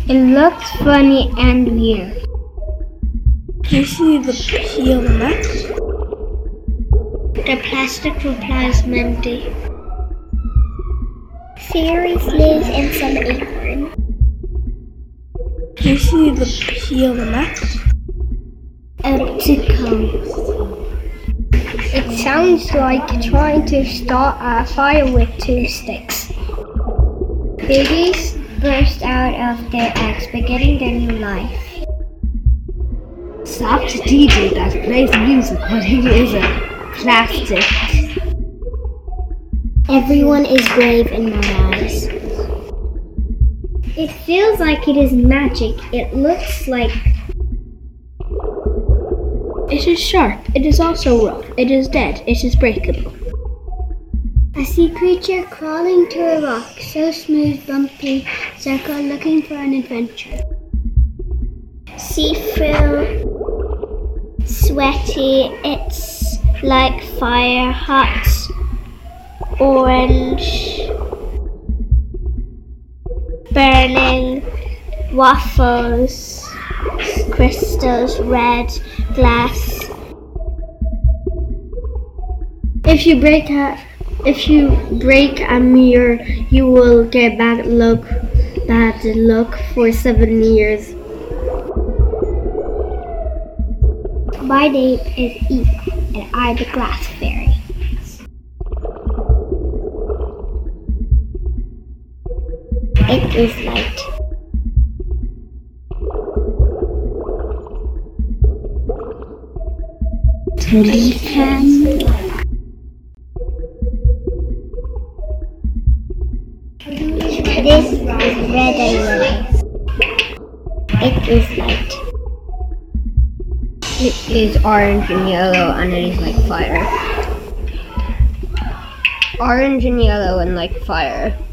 It looks funny and weird. You see the peel next? The plastic replies Mindy. Fairies live in some acorn. You see the peel next? Optical. It sounds like trying to start a fire with 2 sticks. Babies burst out of their eggs, beginning their new life. Soft DJ that plays music when he is a plastic. Everyone is brave in my eyes. It feels like it is magic. It looks like... It is sharp. It is also rough. It is dead. It is breakable. A sea creature crawling to a rock, so smooth, bumpy, circle looking for an adventure. See-through, sweaty, it's like fire, hot, orange, burning, waffles, crystals, red, glass. If you break a mirror, you will get bad luck for 7 years. My name is Eva, and I'm the glass fairy. It is light. Telecan. This is red and yellow. It is light. It is orange and yellow and it is like fire. Orange and yellow and like fire.